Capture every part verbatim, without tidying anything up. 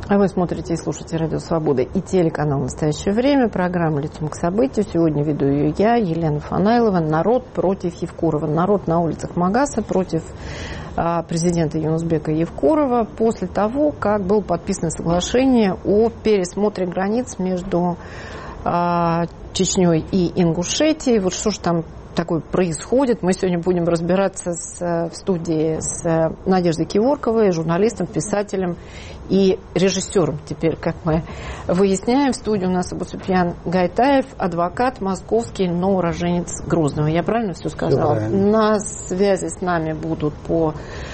А вы смотрите и слушаете «Радио Свобода» и телеканал «Настоящее время». Программа «Лицом к событию». Сегодня веду ее я, Елена Фанайлова. Народ против Евкурова. Народ на улицах Магаса против а, президента Юнусбека Евкурова после того, как было подписано соглашение о пересмотре границ между а, Чечней и Ингушетией. Вот что же там такое происходит. Мы сегодня будем разбираться с, в студии с Надеждой Киворковой, журналистом, писателем и режиссером. Теперь, как мы выясняем, в студии у нас Абусупьян Гайтаев, адвокат московский, но уроженец Грозного. Я правильно все сказала? Все правильно. На связи с нами будут по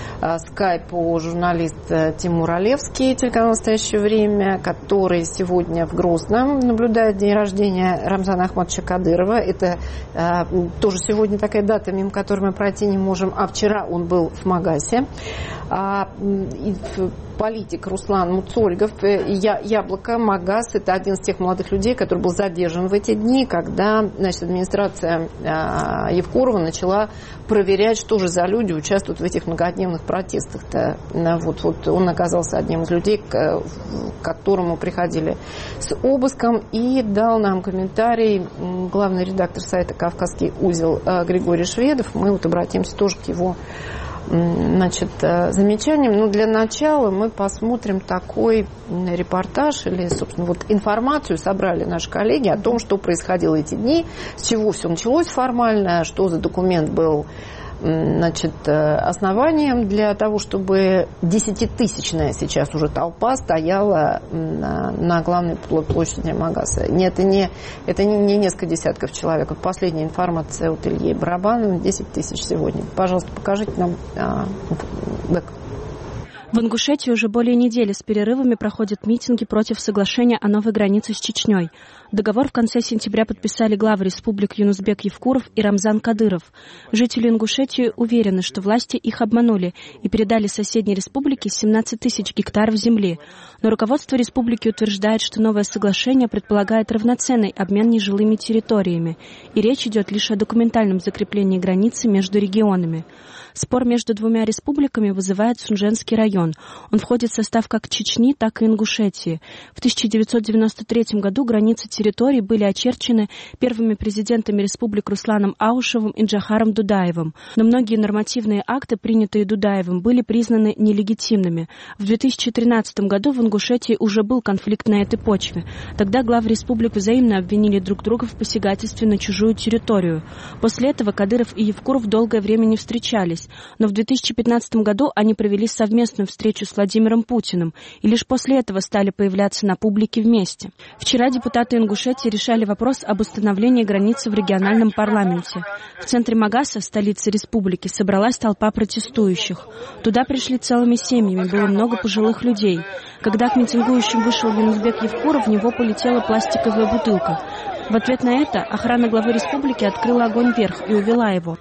скайпу журналист Тимур Олевский, телеканал «Настоящее время», который сегодня в Грозном наблюдает день рождения Рамзана Ахматовича Кадырова. Это а, тоже сегодня такая дата, мимо которой мы пройти не можем. А вчера он был в Магасе. А, и, политик Руслан Муцольгов, я, Яблоко, Магас, это один из тех молодых людей, который был задержан в эти дни, когда, значит, администрация а, Евкурова начала проверять, что же за люди участвуют в этих многодневных протестах-то. Вот, вот он оказался одним из людей, к, к которому приходили с обыском, и дал нам комментарий главный редактор сайта «Кавказский узел» Григорий Шведов. Мы вот обратимся тоже к его значит, замечаниям. Но для начала мы посмотрим такой репортаж или, собственно, вот информацию собрали наши коллеги о том, что происходило эти дни, с чего все началось формально, что за документ был, значит, основанием для того, чтобы десятитысячная сейчас уже толпа стояла на, на главной площади Магаса. Нет, это не, это не, не несколько десятков человек. Последняя информация от Ильи Барабанова, десять тысяч сегодня. Пожалуйста, покажите нам а, бэк. В Ингушетии уже более недели с перерывами проходят митинги против соглашения о новой границе с Чечней. Договор в конце сентября подписали главы республик Юнусбек Евкуров и Рамзан Кадыров. Жители Ингушетии уверены, что власти их обманули и передали соседней республике семнадцать тысяч гектаров земли. Но руководство республики утверждает, что новое соглашение предполагает равноценный обмен нежилыми территориями, и речь идет лишь о документальном закреплении границы между регионами. Спор между двумя республиками вызывает Сунженский район. Он входит в состав как Чечни, так и Ингушетии. В тысяча девятьсот девяносто третьем году границы территорий были очерчены первыми президентами республик Русланом Аушевым и Джохаром Дудаевым. Но многие нормативные акты, принятые Дудаевым, были признаны нелегитимными. В две тысячи тринадцатом году в Ингушетии уже был конфликт на этой почве. Тогда главы республик взаимно обвинили друг друга в посягательстве на чужую территорию. После этого Кадыров и Евкуров долгое время не встречались. Но в две тысячи пятнадцатом году они провели совместную встречу с Владимиром Путиным и лишь после этого стали появляться на публике вместе. Вчера депутаты Ингушетии решали вопрос об установлении границы в региональном парламенте. В центре Магаса, столице республики, собралась толпа протестующих. Туда пришли целыми семьями, было много пожилых людей. Когда к митингующим вышел Юнусбек Евкуров, в него полетела пластиковая бутылка. В ответ на это охрана главы республики открыла огонь вверх и увела его.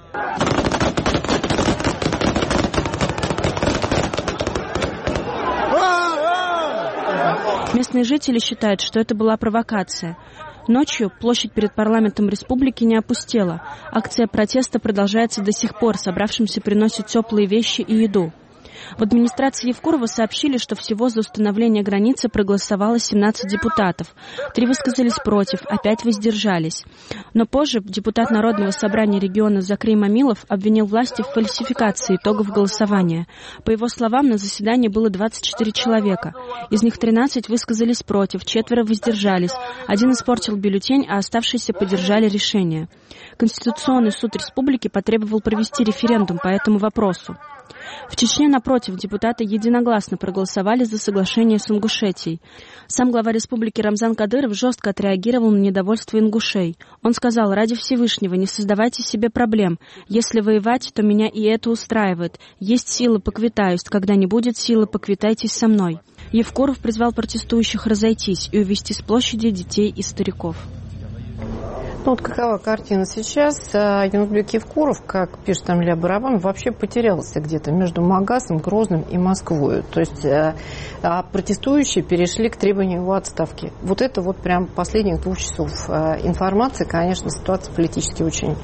Местные жители считают, что это была провокация. Ночью площадь перед парламентом республики не опустела. Акция протеста продолжается до сих пор. Собравшимся приносят теплые вещи и еду. В администрации Евкурова сообщили, что всего за установление границы проголосовало семнадцать депутатов. Три высказались против, а пять воздержались. Но позже депутат Народного собрания региона Закрий Мамилов обвинил власти в фальсификации итогов голосования. По его словам, на заседании было двадцать четыре человека. Из них тринадцать высказались против, четверо воздержались. Один испортил бюллетень, а оставшиеся поддержали решение. Конституционный суд республики потребовал провести референдум по этому вопросу. В Чечне, напротив, депутаты единогласно проголосовали за соглашение с Ингушетией. Сам глава республики Рамзан Кадыров жестко отреагировал на недовольство ингушей. Он сказал: «Ради Всевышнего, не создавайте себе проблем. Если воевать, то меня и это устраивает. Есть силы, поквитаюсь. Когда не будет силы, поквитайтесь со мной». Евкуров призвал протестующих разойтись и увести с площади детей и стариков. Ну, вот какова картина сейчас? Юнусбек Евкуров, как пишет Амиля Барабан, вообще потерялся где-то между Магасом, Грозным и Москвой. То есть а протестующие перешли к требованию его отставки. Вот это вот прям последних двух часов информации. Конечно, ситуация политически очень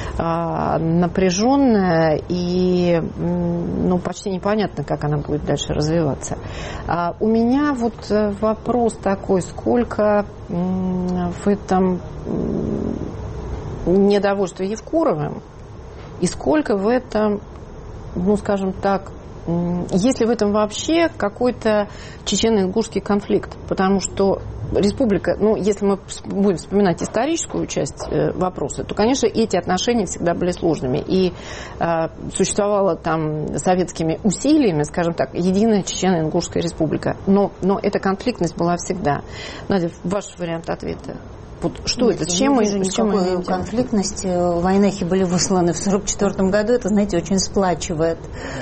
напряженная и ну, почти непонятно, как она будет дальше развиваться. А у меня вот вопрос такой, сколько в этом недовольство Евкуровым и сколько в этом, ну, скажем так, есть ли в этом вообще какой-то чечено-ингушский конфликт? Потому что республика, ну, если мы будем вспоминать историческую часть вопроса, то, конечно, эти отношения всегда были сложными. И э, существовала там советскими усилиями, скажем так, единая чечено-ингушская республика. Но, но эта конфликтность была всегда. Надя, ваш вариант ответа. Вот что Нет, это? С чем мы не вижу никакой конфликтности. Войнахи были высланы в сорок четвёртом году. Это, знаете, очень сплачивает.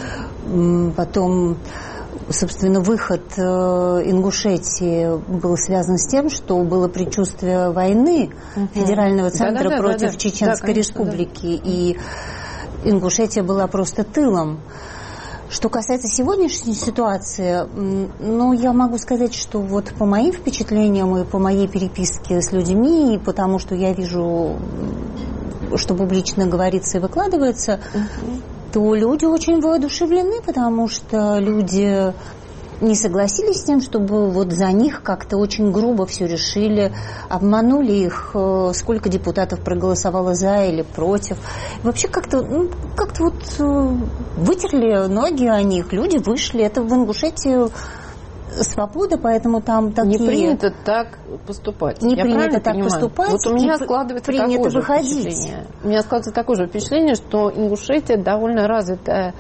Потом, собственно, выход Ингушетии был связан с тем, что было предчувствие войны угу. Федерального центра да, да, против да, да, Чеченской да, республики. Да. И Ингушетия была просто тылом. Что касается сегодняшней ситуации, ну, я могу сказать, что вот по моим впечатлениям и по моей переписке с людьми, и потому что я вижу, что публично говорится и выкладывается, uh-huh. то люди очень воодушевлены, потому что люди не согласились с тем, чтобы вот за них как-то очень грубо все решили, обманули их, сколько депутатов проголосовало за или против. Вообще как-то, ну, как-то вот вытерли ноги о них, люди вышли. Это в Ингушетии свобода, поэтому там такие... Не принято так поступать. Не Я принято так понимаю? поступать. Вот у меня складывается такое же выходить. впечатление. У меня складывается такое же впечатление, что Ингушетия довольно развитая,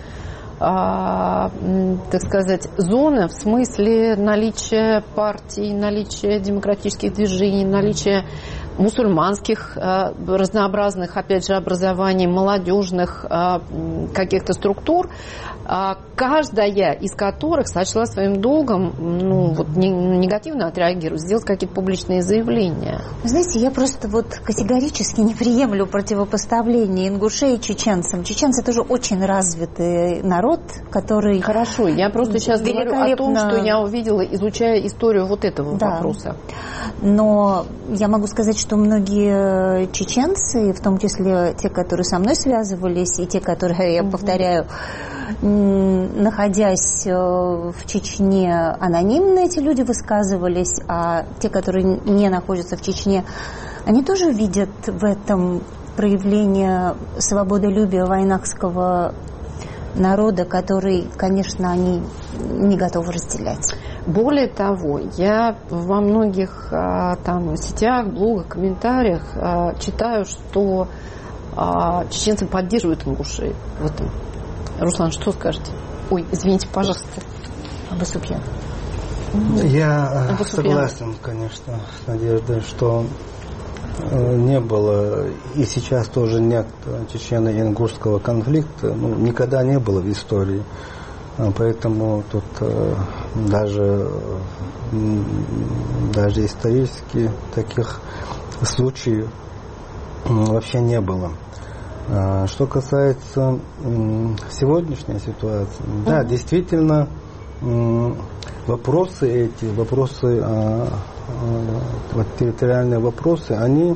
А, так сказать, зона в смысле наличия партий, наличия демократических движений, наличия мусульманских а, разнообразных, опять же, образований, молодежных а, каких-то структур, а, каждая из которых сочла своим долгом ну, вот, не, негативно отреагировать, сделать какие-то публичные заявления. Вы знаете, я просто вот категорически не приемлю противопоставления ингушей и чеченцам. Чеченцы тоже очень развитый народ, который... Хорошо, я просто сейчас великолепно... говорю о том, что я увидела, изучая историю вот этого да. вопроса. Но я могу сказать, что многие чеченцы, в том числе те, которые со мной связывались, и те, которые, я повторяю, находясь в Чечне, анонимно эти люди высказывались, а те, которые не находятся в Чечне, они тоже видят в этом проявление свободолюбия вайнахского народа, который, конечно, они не готовы разделять. Более того, я во многих там сетях, блогах, комментариях читаю, что чеченцы поддерживают ингушей в этом. Руслан, что скажете? Ой, извините, пожалуйста. Абусупьян. Я согласен, конечно, с Надеждой, что не было, и сейчас тоже нет чечено-ингушского конфликта, ну, никогда не было в истории. Поэтому тут даже, даже исторически таких случаев вообще не было. Что касается сегодняшней ситуации, mm-hmm. да, действительно, вопросы эти, вопросы, вот, территориальные вопросы, они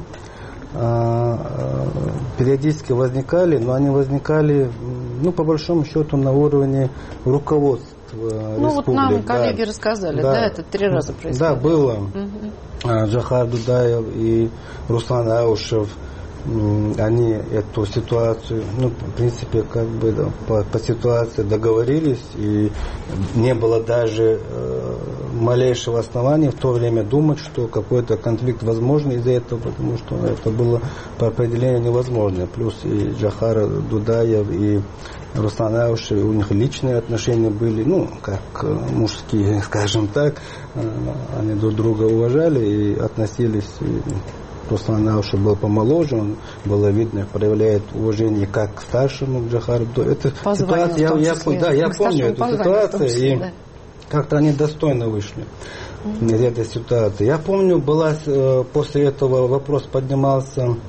периодически возникали, но они возникали, ну, по большому счету, на уровне руководства ну, республики. Ну, вот нам коллеги да. рассказали, да. да, это три раза происходило. Да, было. Угу. Джохар Дудаев и Руслан Аушев, они эту ситуацию, ну, в принципе, как бы да, по, по ситуации договорились, и не было даже э, малейшего основания в то время думать, что какой-то конфликт возможен из-за этого, потому что это было по определению невозможно. Плюс и Джохар Дудаев, и Руслан Аушев, у них личные отношения были, ну, как мужские, скажем так, они друг друга уважали и относились... Руслан Аушев был помоложе, он было видно, проявляет уважение как к старшему, к Джохару. Это ситуация, я, я, да, я помню эту ситуацию, и да. как-то они достойно вышли mm-hmm. из этой ситуации. Я помню, была, после этого вопрос поднимался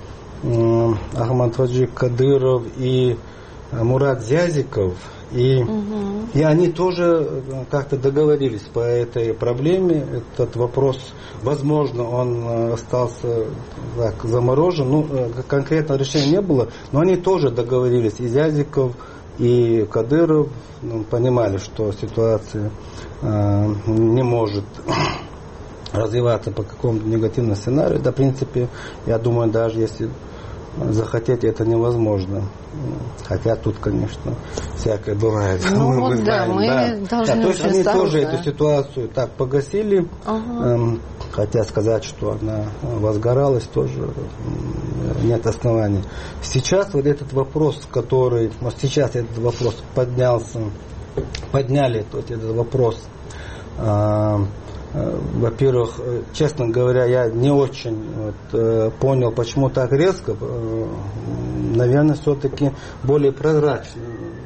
Ахмадваджи Кадыров и Мурат Зязиков, и, угу. и они тоже как-то договорились по этой проблеме. Этот вопрос, возможно, он остался так, заморожен, ну, конкретного решения не было, но они тоже договорились, и Зязиков, и Кадыров, ну, понимали, что ситуация э, не может развиваться по какому-то негативному сценарию. Да, в принципе, я думаю, даже если захотеть, это невозможно. Хотя тут, конечно, всякое бывает. Ну мы, вот мы да, знаем, мы да. должны да, то есть они осторожно. Тоже эту ситуацию так погасили. Ага. Эм, хотя сказать, что она возгоралась, тоже нет оснований. Сейчас вот этот вопрос, который... Вот сейчас этот вопрос поднялся, подняли вот этот вопрос. Э, Во-первых, честно говоря, я не очень вот, понял, почему так резко. Наверное, все-таки более прозрачно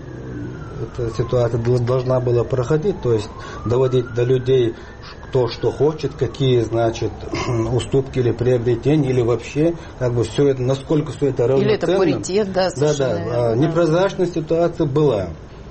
эта ситуация должна была проходить, то есть доводить до людей кто что хочет, какие, значит, уступки или приобретения, или вообще, как бы все это, насколько все это равноценно. Или это паритет, да, совершенно. Да, да, непрозрачная ситуация была.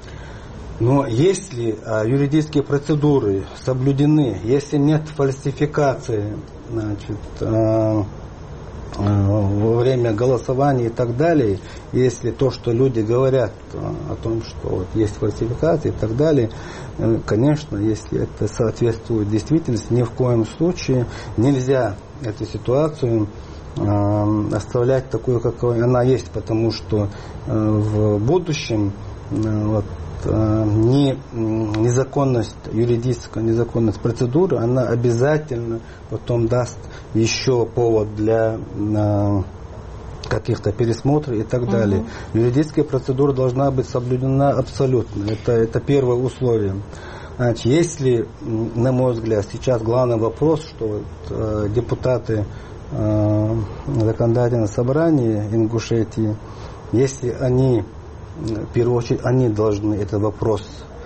Но если а, юридические процедуры соблюдены, если нет фальсификации, значит, а, а, во время голосования и так далее, если то, что люди говорят а, о том, что вот, есть фальсификация и так далее, э, конечно, если это соответствует действительности, ни в коем случае нельзя эту ситуацию а, оставлять такой, какой она есть, потому что а, в будущем а, вот, Не, незаконность, юридическая незаконность процедуры, она обязательно потом даст еще повод для а, каких-то пересмотров и так далее. Угу. Юридическая процедура должна быть соблюдена абсолютно. Это, это первое условие. Значит, если, на мой взгляд, сейчас главный вопрос, что вот, а, депутаты а, законодательного собрания Ингушетии, если они в первую очередь они должны этот вопрос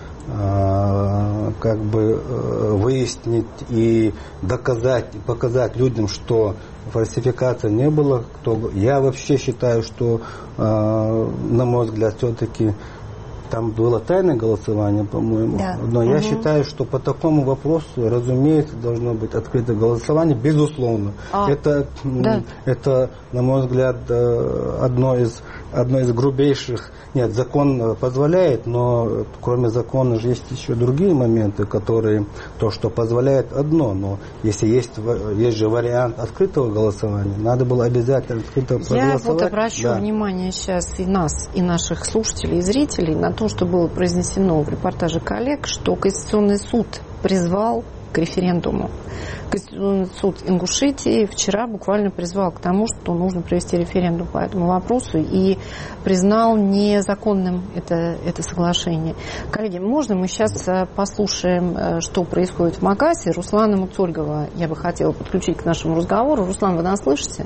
э, как бы э, выяснить и доказать, показать людям, что фальсификации не было. Кто... Я вообще считаю, что, э, на мой взгляд, все-таки там было тайное голосование, по-моему. Да. Но угу. я считаю, что по такому вопросу, разумеется, должно быть открытое голосование, безусловно. А, это, да. это, на мой взгляд, одно из, одно из грубейших. Нет, закон позволяет, но кроме закона же есть еще другие моменты, которые, то, что позволяет одно, но если есть, есть же вариант открытого голосования, надо было обязательно открыто проголосовать. Я вот обращу да. внимание сейчас и нас, и наших слушателей, и зрителей на то, что было произнесено в репортаже коллег, что Конституционный суд призвал к референдуму. Конституционный суд Ингушетии вчера буквально призвал к тому, что нужно провести референдум по этому вопросу и признал незаконным это, это соглашение. Коллеги, можно мы сейчас послушаем, что происходит в Магасе? Руслана Муцольгова я бы хотела подключить к нашему разговору. Руслан, вы нас слышите?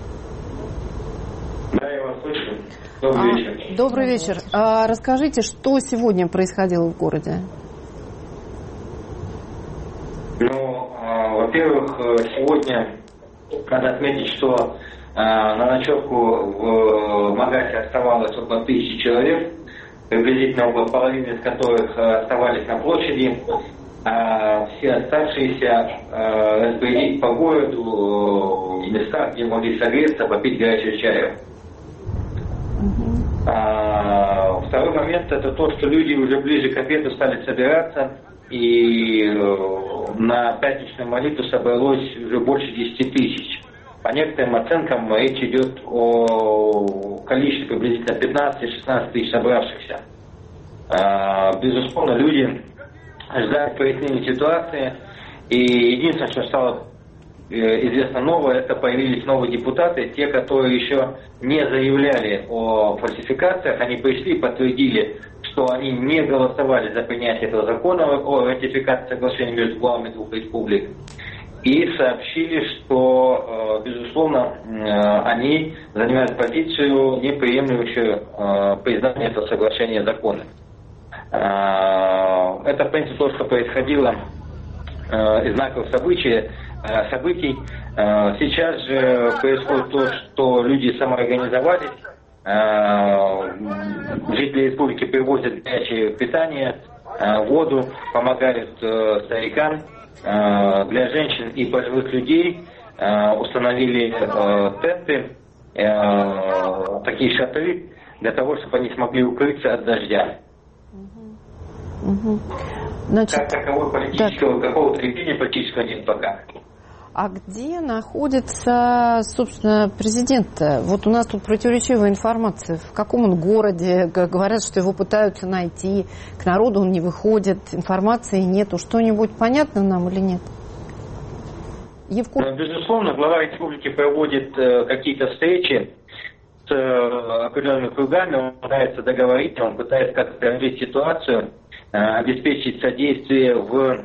Да, я вас слышу. Добрый а, вечер. Добрый вечер. А, расскажите, что сегодня происходило в городе? Ну, во-первых, сегодня надо отметить, что на ночевку в Магасе оставалось около тысячи человек, приблизительно около половины из которых оставались на площади. А все оставшиеся разбрелись по городу в местах, где могли согреться, попить горячего чая. А второй момент – это то, что люди уже ближе к обеду стали собираться. И на пятничную молитву собралось уже больше десяти тысяч. По некоторым оценкам речь идет о количестве приблизительно пятнадцать-шестнадцать тысяч собравшихся. Безусловно, люди ждали прояснения ситуации. И единственное, что стало известно новое, это появились новые депутаты. Те, которые еще не заявляли о фальсификациях, они пришли и подтвердили, что они не голосовали за принятие этого закона о ратификации соглашения между главами двух республик. И сообщили, что, безусловно, они занимают позицию, не приемлющую признание этого соглашения законом. Это, в принципе, то, что происходило из знаковых событий. событий. Сейчас же происходит то, что люди самоорганизовались, жители республики привозят горячее питание, воду, помогают старикам. Для женщин и пожилых людей установили тенты, такие шатры, для того, чтобы они смогли укрыться от дождя. Угу. Значит, как такового политического, так. какого-то решения политического нет пока. А где находится, собственно, президент? Вот у нас тут противоречивая информация. В каком он городе? Говорят, что его пытаются найти. К народу он не выходит. Информации нету. Что-нибудь понятно нам или нет? Евкур... Безусловно, глава республики проводит э, какие-то встречи с э, определенными кругами. Он пытается договориться, он пытается как-то решить ситуацию, э, обеспечить содействие в...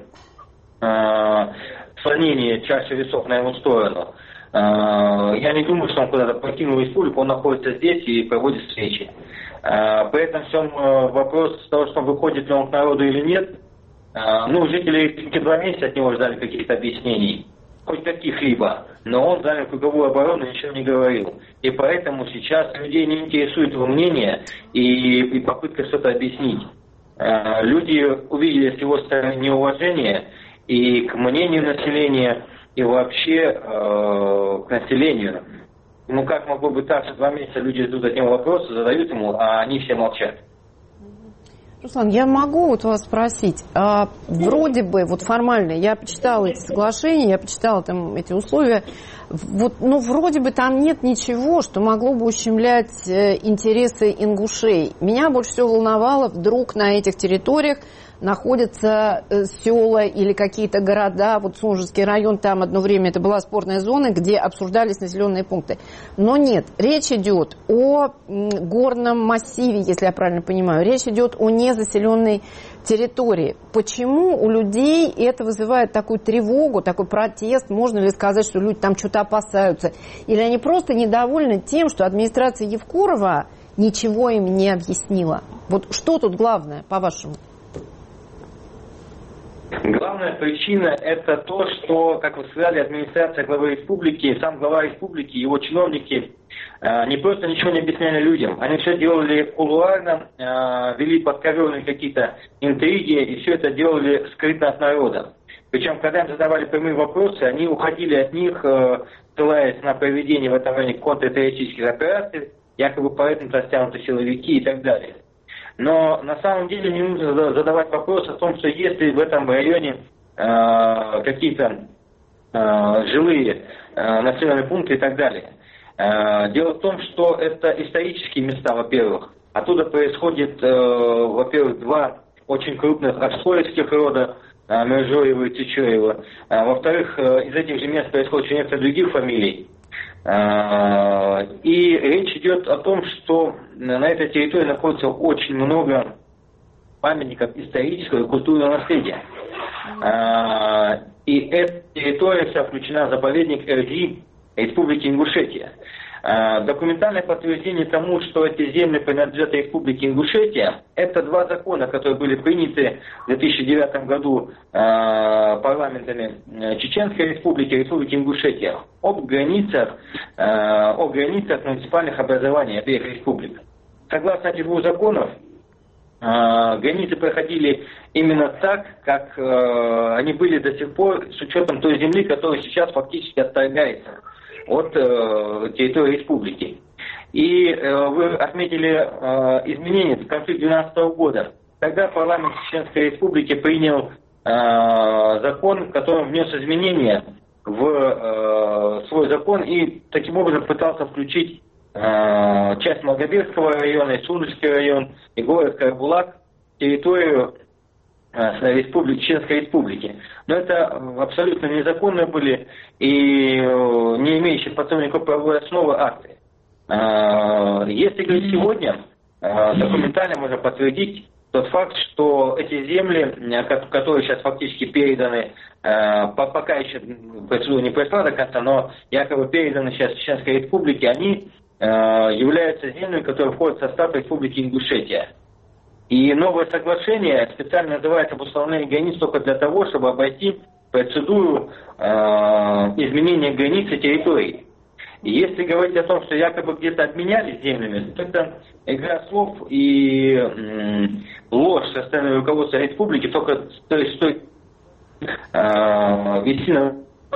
Э, склонение чаши весов на его сторону. Я не думаю, что он куда-то покинул республику, он находится здесь и проводит встречи. При этом всем вопрос того, что он выходит ли он к народу или нет, ну, жители два месяца от него ждали каких-то объяснений, хоть каких-либо, но он занял круговую оборону и ничего не говорил. И поэтому сейчас людей не интересует его мнение и, и попытка что-то объяснить. Люди увидели с его стороны неуважение и к мнению населения, и вообще э, к населению. Ну как могло быть так, что два месяца люди ждут от него вопросы, задают ему, а они все молчат? Руслан, я могу вот вас спросить, а вроде бы, вот формально, я почитала эти соглашения, я почитала там эти условия, вот, ну, вроде бы там нет ничего, что могло бы ущемлять интересы ингушей. Меня больше всего волновало, вдруг на этих территориях находятся села или какие-то города, вот Сунжский район, там одно время это была спорная зона, где обсуждались населенные пункты. Но нет, речь идет о горном массиве, если я правильно понимаю, речь идет о незаселенной территории. Почему у людей это вызывает такую тревогу, такой протест? Можно ли сказать, что люди там что-то опасаются? Или они просто недовольны тем, что администрация Евкурова ничего им не объяснила? Вот что тут главное, по-вашему? Главная причина – это то, что, как вы сказали, администрация главы республики, сам глава республики, его чиновники э, не просто ничего не объясняли людям. Они все делали кулуарно, э, вели подковерные какие-то интриги, и все это делали скрытно от народа. Причем, когда им задавали прямые вопросы, они уходили от них, э, ссылаясь на проведение в этом районе контртеррористических операций, якобы поэтому растянуты силовики и так далее. Но на самом деле не нужно задавать вопрос о том, что если в этом районе э, какие-то э, жилые э, населенные пункты и так далее. Э, дело в том, что это исторические места, во-первых. Оттуда происходит, э, во-первых, два очень крупных архоевских рода, э, Мержоева и Тичоева. Э, во-вторых, э, из этих же мест происходит еще несколько других фамилий. И речь идет о том, что на этой территории находится очень много памятников исторического и культурного наследия. И эта территория вся включена в заповедник эр-ди Республики Ингушетия. Документальное подтверждение тому, что эти земли принадлежат Республике Ингушетия, это два закона, которые были приняты в две тысячи девятом году парламентами Чеченской Республики и Республики Ингушетия об границах, о границах муниципальных образований обеих республик. Согласно этих двух законов, границы проходили именно так, как они были до сих пор, с учетом той земли, которая сейчас фактически отторгается от э, территории республики. И э, вы отметили э, изменения в конце две тысячи двенадцатого года. Тогда парламент Чеченской Республики принял э, закон, в котором внес изменения в э, свой закон и таким образом пытался включить э, часть Малгобекского района, и Сунжский район, и город Карабулак, территорию Республики, Чеченской Республики. Но это абсолютно незаконные были и не имеющие под собой никакой правовой основы акты. Если говорить сегодня, документально можно подтвердить тот факт, что эти земли, которые сейчас фактически переданы, пока еще процедура не прошла до конца, но якобы переданы сейчас Чеченской Республике, они являются землями, которые входят в состав Республики Ингушетия. И новое соглашение специально называется об установлении границ только для того, чтобы обойти процедуру э, изменения границы территории. И если говорить о том, что якобы где-то обменялись землями, то это игра слов и м, ложь со стороны руководства республики, только стоит, стоит э, вести на...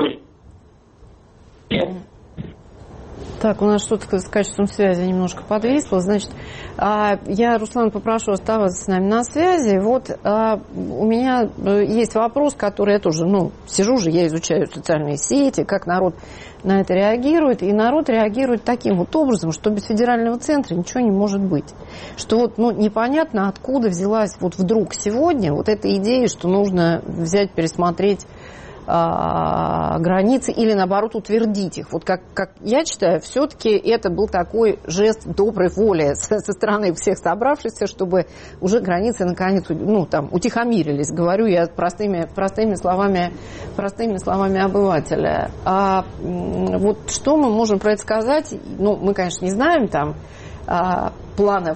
Так, у нас что-то с качеством связи немножко подвисло. Значит, я, Руслан, попрошу оставаться с нами на связи. Вот у меня есть вопрос, который я тоже, ну, сижу же, я изучаю социальные сети, как народ на это реагирует. И народ реагирует таким вот образом, что без федерального центра ничего не может быть. Что вот, ну, непонятно, откуда взялась вот вдруг сегодня вот эта идея, что нужно взять, пересмотреть границы или, наоборот, утвердить их. Вот как, как я считаю, все-таки это был такой жест доброй воли со, со стороны всех собравшихся, чтобы уже границы наконец, ну, там, утихомирились. Говорю я простыми, простыми словами, простыми словами обывателя. А вот что мы можем про это сказать? Ну, мы, конечно, не знаем там планов,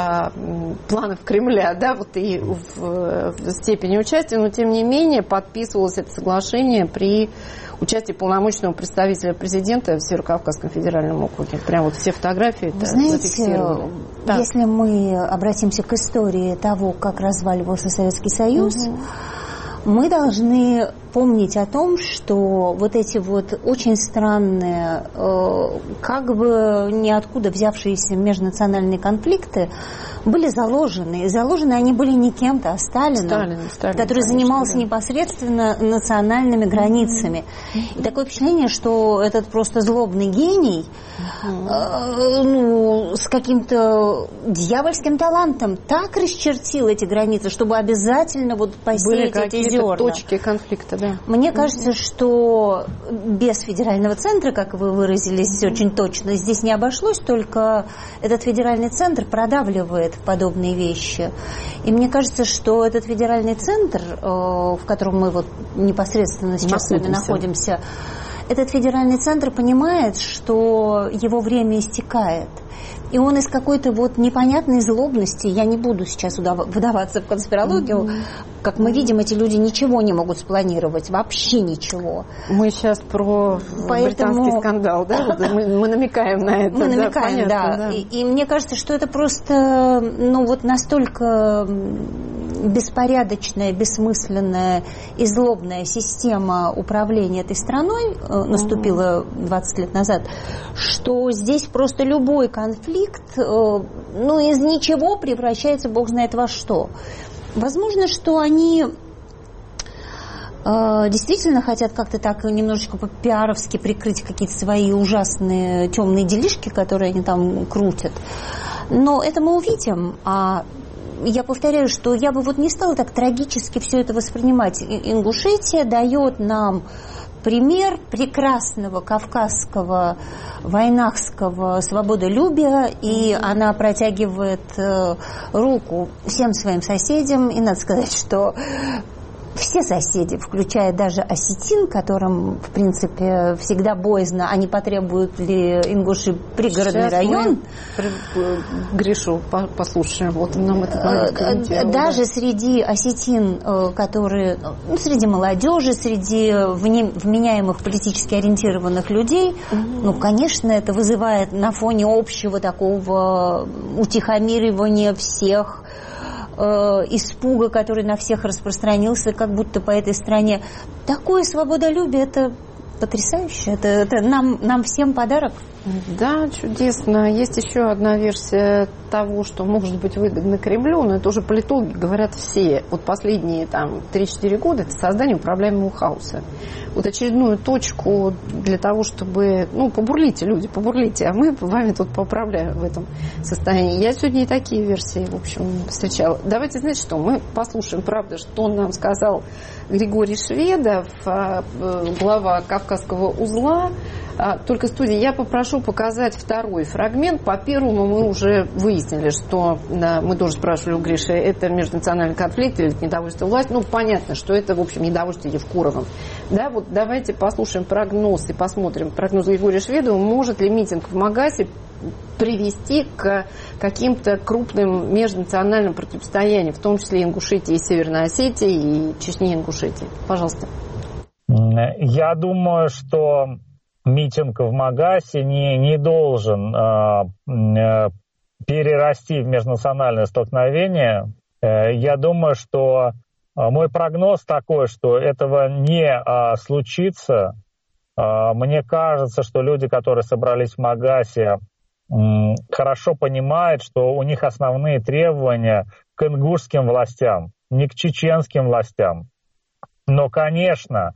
планов Кремля, да, вот и в, в степени участия, но тем не менее подписывалось это соглашение при участии полномочного представителя президента в Северокавказском федеральном округе. Прям вот все фотографии это зафиксировали. Да. Если мы обратимся к истории того, как разваливался Советский Союз, угу. мы должны помнить о том, что вот эти вот очень странные, э, как бы ниоткуда взявшиеся межнациональные конфликты были заложены. И заложены они были не кем-то, а Сталином, Сталин, Сталин, который конечно, занимался да. непосредственно национальными границами. Mm-hmm. И такое впечатление, что этот просто злобный гений mm-hmm. э, ну, с каким-то дьявольским талантом так расчертил эти границы, чтобы обязательно вот посеять были эти зерна. Точки конфликта. Да. Мне кажется, mm-hmm. что без федерального центра, как вы выразились mm-hmm. очень точно, здесь не обошлось, только этот федеральный центр продавливает подобные вещи. И мне кажется, что этот федеральный центр, в котором мы вот непосредственно сейчас с вами находимся, этот федеральный центр понимает, что его время истекает. И он из какой-то вот непонятной злобности, я не буду сейчас выдаваться в конспирологию, mm-hmm. как мы видим, эти люди ничего не могут спланировать, вообще ничего. Мы сейчас про Поэтому... британский скандал, да? Мы, мы намекаем на это. Мы намекаем, да. Понятно, да. да. И, и мне кажется, что это просто, ну вот настолько беспорядочная, бессмысленная и злобная система управления этой страной э, наступила двадцать лет назад, что здесь просто любой конфликт, э, ну, из ничего превращается бог знает во что. Возможно, что они э, действительно хотят как-то так немножечко по-пиаровски прикрыть какие-то свои ужасные темные делишки, которые они там крутят. Но это мы увидим, а я повторяю, что я бы вот не стала так трагически все это воспринимать. Ингушетия дает нам пример прекрасного кавказского войнахского свободолюбия, и она протягивает руку всем своим соседям. И надо сказать, что все соседи, включая даже осетин, которым, в принципе, всегда боязно, а не потребуют ли ингуши пригородный Сейчас район. Мы Гришу послушаем. Вот нам это даже среди осетин, которые, ну, среди молодежи, среди вменяемых политически ориентированных людей, mm-hmm. ну, конечно, это вызывает на фоне общего такого утихомиривания всех, испуга, который на всех распространился, как будто по этой стране. Такое свободолюбие, это потрясающе. Это, это нам, нам всем подарок. Да, чудесно. Есть еще одна версия того, что может быть выгодно Кремлю, но это уже политологи говорят все. Вот последние там три-четыре года это создание управляемого хаоса. Вот очередную точку для того, чтобы... Ну, побурлите, люди, побурлите, а мы вами тут поуправляем в этом состоянии. Я сегодня и такие версии, в общем, встречала. Давайте, знаете что, мы послушаем, правда, что он нам сказал Григорий Шведов, глава Кавказского узла. Только, студия, я попрошу показать второй фрагмент. По первому мы уже выяснили, что, да, мы тоже спрашивали у Гриши, это межнациональный конфликт или недовольство властью. Ну, понятно, что это, в общем, недовольство Евкуровым. Да, вот давайте послушаем прогноз и посмотрим прогноз Григория Шведова. Может ли митинг в Магасе привести к каким-то крупным межнациональным противостояниям, в том числе Ингушетии и Северной Осетии, и Чечни и Ингушетии? Пожалуйста. Я думаю, что митинг в Магасе не, не должен э, э, перерасти в межнациональное столкновение. Э, я думаю, что э, мой прогноз такой, что этого не э, случится. Э, мне кажется, что люди, которые собрались в Магасе, э, хорошо понимают, что у них основные требования к ингушским властям, не к чеченским властям. Но, конечно,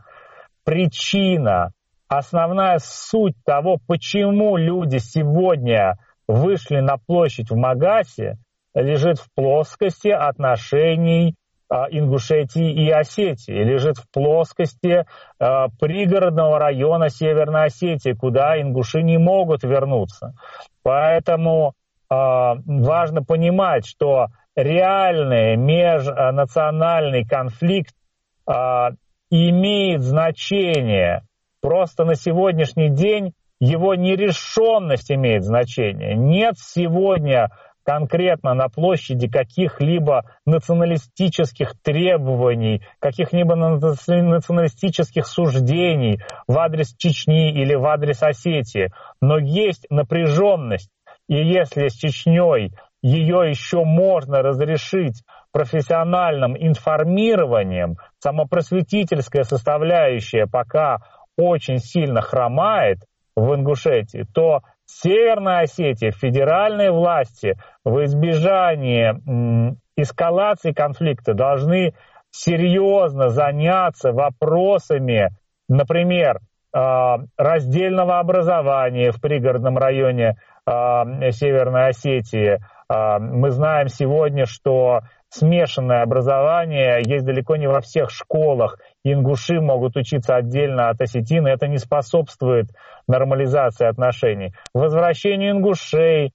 причина, основная суть того, почему люди сегодня вышли на площадь в Магасе, лежит в плоскости отношений а, Ингушетии и Осетии, лежит в плоскости а, пригородного района Северной Осетии, куда ингуши не могут вернуться. Поэтому а, важно понимать, что реальный межнациональный конфликт а, имеет значение. Просто на сегодняшний день его нерешенность имеет значение. Нет сегодня конкретно на площади каких-либо националистических требований, каких-либо националистических суждений в адрес Чечни или в адрес Осетии. Но есть напряженность. И если с Чечней ее еще можно разрешить профессиональным информированием, самопросветительская составляющая пока очень сильно хромает в Ингушетии, то Северная Осетия, федеральные власти в избежании м, эскалации конфликта должны серьезно заняться вопросами, например, э, раздельного образования в пригородном районе э, Северной Осетии. Э, мы знаем сегодня, что смешанное образование есть далеко не во всех школах. Ингуши могут учиться отдельно от осетин, и это не способствует нормализации отношений. Возвращению ингушей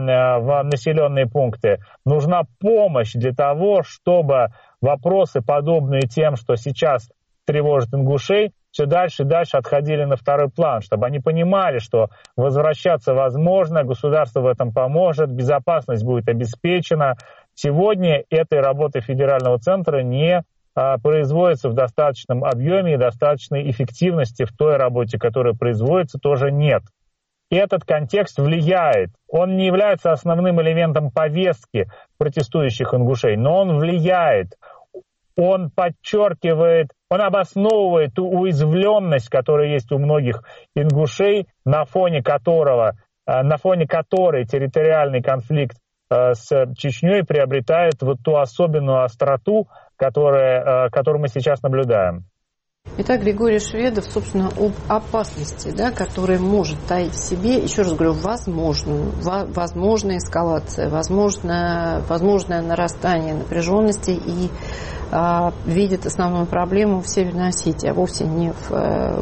в населенные пункты нужна помощь для того, чтобы вопросы, подобные тем, что сейчас тревожит ингушей, все дальше и дальше отходили на второй план, чтобы они понимали, что возвращаться возможно, государство в этом поможет, безопасность будет обеспечена. Сегодня этой работы федерального центра не а, производится в достаточном объеме и достаточной эффективности в той работе, которая производится, тоже нет. Этот контекст влияет. Он не является основным элементом повестки протестующих ингушей, но он влияет. Он подчеркивает, он обосновывает ту уязвленность, которая есть у многих ингушей, на фоне которого, на фоне которой территориальный конфликт с Чечней приобретает вот ту особенную остроту, которая, которую мы сейчас наблюдаем. Итак, Григорий Шведов, собственно, об опасности, да, которая может таить в себе, еще раз говорю, возможную, возможная эскалация, возможно, возможное нарастание напряженности, и а, видит основную проблему в Северной Осетии, а вовсе не в,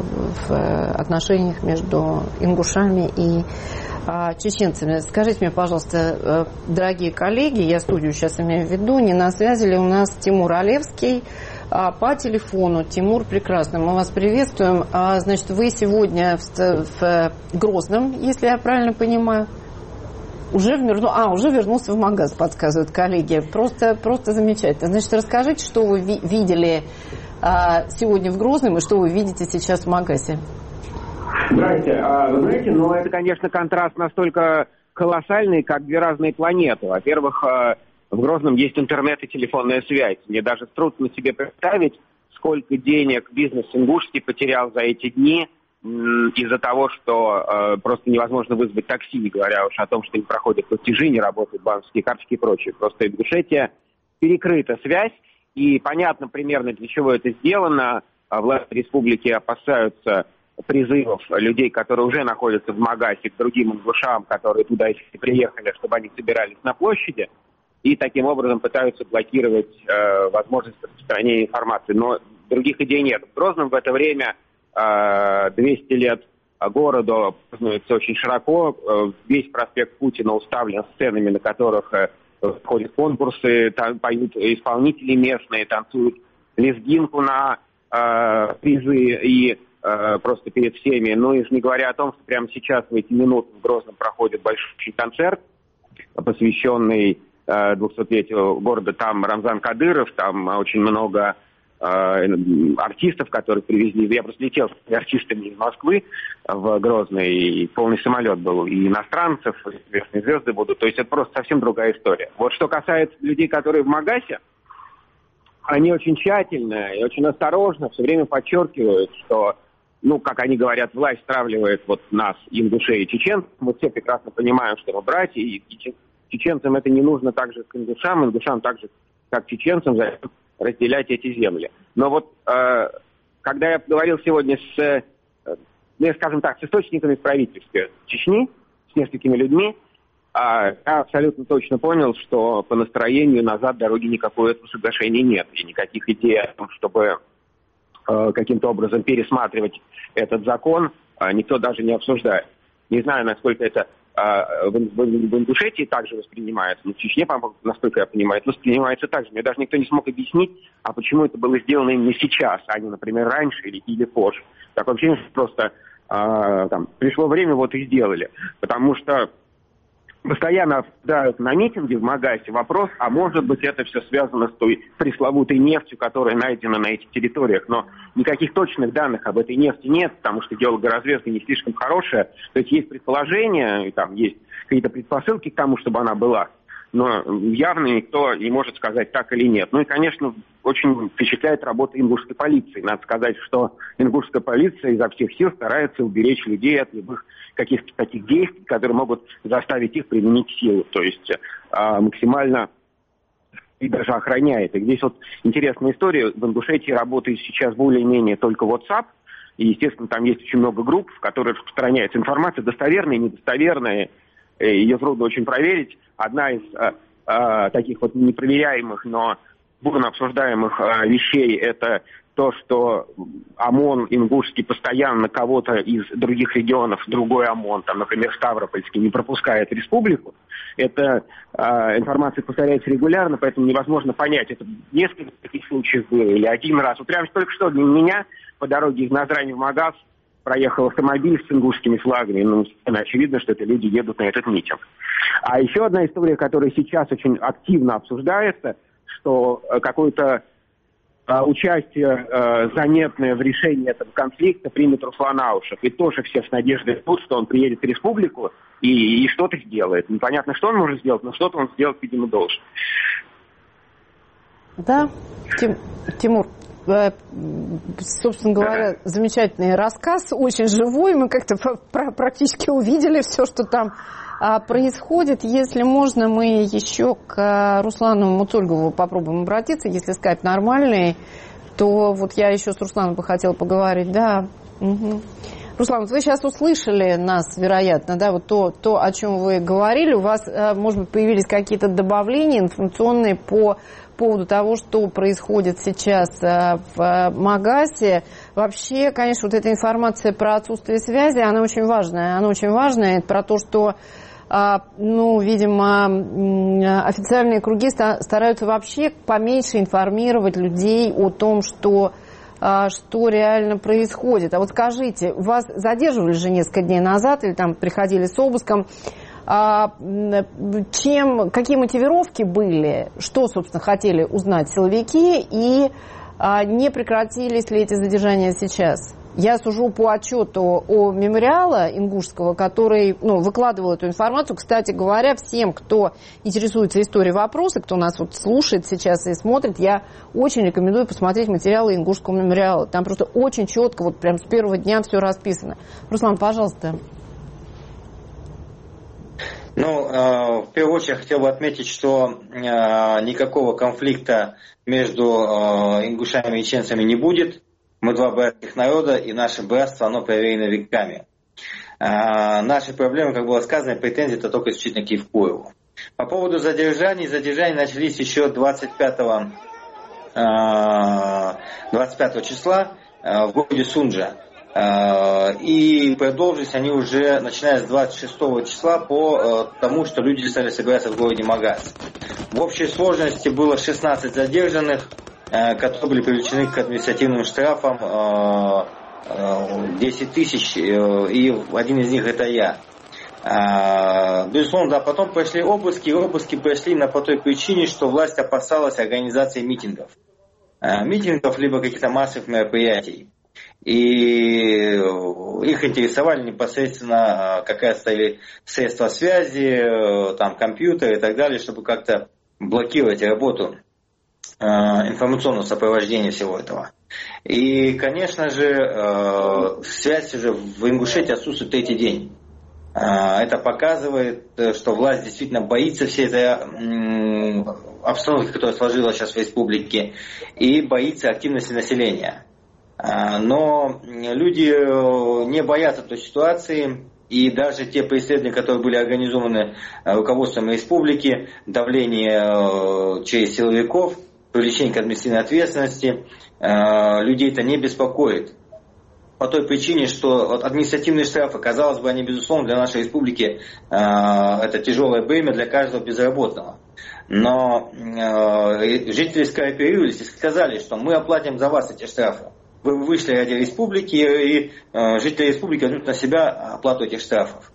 в отношениях между ингушами и а, чеченцами. Скажите мне, пожалуйста, дорогие коллеги, я студию сейчас имею в виду, не на связи ли у нас Тимур Олевский? А по телефону. Тимур, прекрасно, мы вас приветствуем. А, значит, вы сегодня в, в Грозном, если я правильно понимаю, уже, верну, а, уже вернулся в Магаз, подсказывают коллеги. Просто, просто замечательно. Значит, расскажите, что вы ви- видели а, сегодня в Грозном и что вы видите сейчас в Магазе. Здравствуйте. А, вы знаете, ну, это, конечно, контраст настолько колоссальный, как две разные планеты. Во-первых, в Грозном есть интернет и телефонная связь. Мне даже трудно себе представить, сколько денег бизнес ингушский потерял за эти дни из-за того, что э, просто невозможно вызвать такси, не говоря уж о том, что не проходят платежи, не работают банковские карточки и прочее. Просто Ингушетия перекрыта связь, и понятно примерно, для чего это сделано. Власти республики опасаются призывов людей, которые уже находятся в Магасе, к другим ингушам, которые туда еще приехали, чтобы они собирались на площади. И таким образом пытаются блокировать э, возможность распространения информации. Но других идей нет. В Грозном в это время э, двести лет городу празднуется очень широко. Э, весь проспект Путина уставлен сценами, на которых э, ходят конкурсы, там поют исполнители местные, танцуют лезгинку на э, призы и э, просто перед всеми. Ну и не говоря о том, что прямо сейчас в эти минуты в Грозном проходит большой концерт, посвященный двухсотлетию города. Там Рамзан Кадыров, там очень много артистов, которые привезли. Я просто летел с артистами из Москвы в Грозный, и полный самолет был, и иностранцев, и известные звезды будут. То есть это просто совсем другая история. Вот что касается людей, которые в Магасе, они очень тщательно и очень осторожно все время подчеркивают, что, ну, как они говорят, власть стравливает вот нас, ингушей и чеченцев. Мы все прекрасно понимаем, что мы братья, и чеченцам это не нужно так же, как ингушам, ингушам так же, как чеченцам, разделять эти земли. Но вот э, когда я поговорил сегодня с, э, ну, скажем так, с источниками в правительстве Чечни, с несколькими людьми, э, я абсолютно точно понял, что по настроению назад дороги никакой этого соглашения нет. И никаких идей о том, чтобы э, каким-то образом пересматривать этот закон, э, никто даже не обсуждает. Не знаю, насколько это в Ингушетии также воспринимается, но в Чечне, насколько я понимаю, это воспринимается так же. Мне даже никто не смог объяснить, а почему это было сделано именно сейчас, а не, например, раньше или, или позже. Так вообще просто а, там, пришло время, вот и сделали. Потому что постоянно обсуждают на митинге в Магасе вопрос, а может быть это все связано с той пресловутой нефтью, которая найдена на этих территориях. Но никаких точных данных об этой нефти нет, потому что геологоразведка не слишком хорошая. То есть есть предположения, и там есть какие-то предпосылки к тому, чтобы она была. Но явно никто не может сказать так или нет. Ну и, конечно, очень впечатляет работа ингушской полиции. Надо сказать, что ингушская полиция изо всех сил старается уберечь людей от любых каких-то таких действий, которые могут заставить их применить силу. То есть а, максимально и даже охраняет. И здесь вот интересная история. В Ингушетии работает сейчас более-менее только WhatsApp. И, естественно, там есть очень много групп, в которых распространяется информация достоверная и недостоверная. Ее трудно очень проверить. Одна из а, а, таких вот непроверяемых, но бурно обсуждаемых а, вещей – это то, что ОМОН ингушский постоянно кого-то из других регионов, другой ОМОН, там, например, Ставропольский, не пропускает в республику. Эта а, информация повторяется регулярно, поэтому невозможно понять, это несколько таких случаев было или один раз. Вот прямо только что для меня по дороге из Назрани в Магаз проехал автомобиль с ингушскими флагами. Ну, очевидно, что это люди едут на этот митинг. А еще одна история, которая сейчас очень активно обсуждается, что какое-то а, участие а, заметное в решении этого конфликта примет Руслан Аушев. И тоже все с надеждой ждут, что он приедет в республику и, и что-то сделает. Непонятно, что он может сделать, но что-то он сделать, видимо, должен. Да, Тим, Тимур. Собственно говоря, замечательный рассказ, очень живой. Мы как-то практически увидели все, что там происходит. Если можно, мы еще к Руслану Муцольгову попробуем обратиться. Если скайп нормальный, то вот я еще с Русланом бы хотела поговорить. Да. Угу. Руслан, вот вы сейчас услышали нас, вероятно, да, вот то, то, о чем вы говорили. У вас, может быть, появились какие-то добавления информационные по поводу того, что происходит сейчас в Магасе. Вообще, конечно, вот эта информация про отсутствие связи, она очень важная. Она очень важная. Это про то, что, ну, видимо, официальные круги стараются вообще поменьше информировать людей о том, что, что реально происходит. А вот скажите, вас задерживали же несколько дней назад или там приходили с обыском? Чем, какие мотивировки были, что, собственно, хотели узнать силовики, и а, не прекратились ли эти задержания сейчас? Я сужу по отчету о мемориала ингушского, который, ну, выкладывал эту информацию. Кстати говоря, всем, кто интересуется историей вопроса, кто нас вот слушает сейчас и смотрит, я очень рекомендую посмотреть материалы ингушского мемориала. Там просто очень четко, вот прям с первого дня все расписано. Руслан, пожалуйста. Ну, э, в первую очередь хотел бы отметить, что э, никакого конфликта между э, ингушами и чеченцами не будет. Мы два братских народа, и наше братство, оно проверено веками. Э, наши проблемы, как было сказано, претензии это только исключительно к Евкурову. По поводу задержаний, задержания начались еще двадцать пятого числа э, в городе Сунджа. И продолжились они уже начиная с двадцать шестого числа по тому, что люди стали собираться в городе Магас. В общей сложности было шестнадцать задержанных, которые были привлечены к административным штрафам десять тысяч, и один из них это я. Безусловно, да, потом прошли обыски, и обыски прошли на по той причине, что власть опасалась организации митингов. митингов, либо каких-то массовых мероприятий. И их интересовали непосредственно, какая стояли средства связи, там, компьютеры и так далее, чтобы как-то блокировать работу информационного сопровождения всего этого. И, конечно же, связь уже в Ингушетии отсутствует третий день. Это показывает, что власть действительно боится всей этой обстановки, которая сложилась сейчас в республике, и боится активности населения. Но люди не боятся той ситуации, и даже те преследования, которые были организованы руководством республики, давление через силовиков, привлечение к административной ответственности, людей это не беспокоит. По той причине, что административные штрафы, казалось бы, они, безусловно, для нашей республики это тяжелое бремя для каждого безработного. Но жители скооперировались и сказали, что мы оплатим за вас эти штрафы. Вы вышли ради республики, и жители республики возьмут на себя оплату этих штрафов.